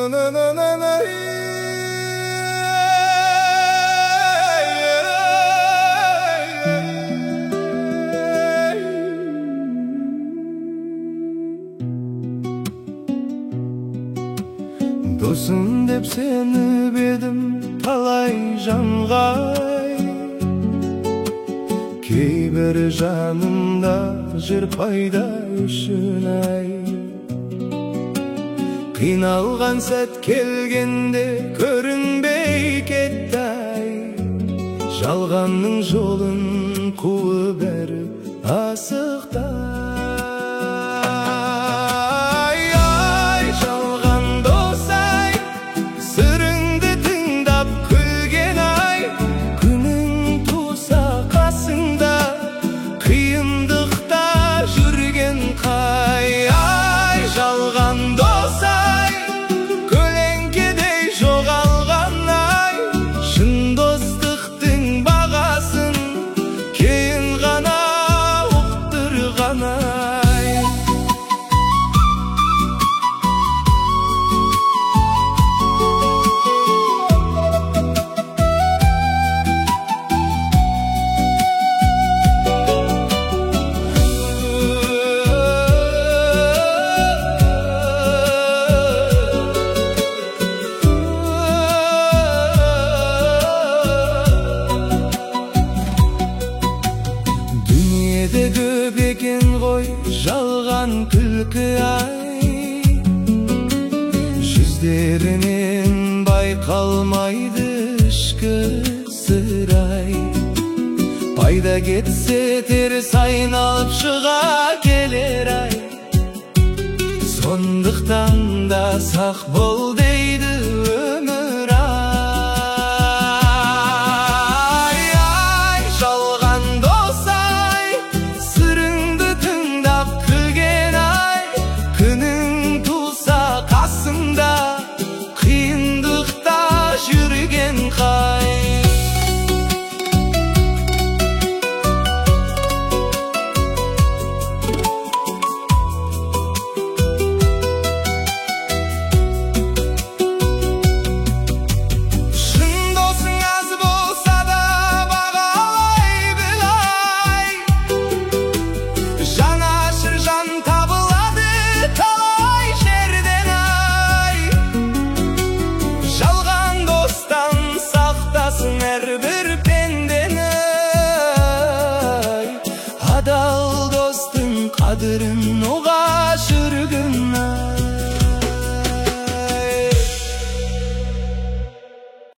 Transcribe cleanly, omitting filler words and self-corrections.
Досым деп сені бедім талай жанғай, кейбір жанымда жүр пайда үшін ай. Қиналған сәт келгенде көрінбей кетті ай, жалғанның жолын қуып әрі асықтай. Көп екен ғой жалған күлкі ай, жүздерінен байқалмайды ішкі сырай. Пайда кетсе теріс айналып шыға келер ай, сондықтан да сақ бол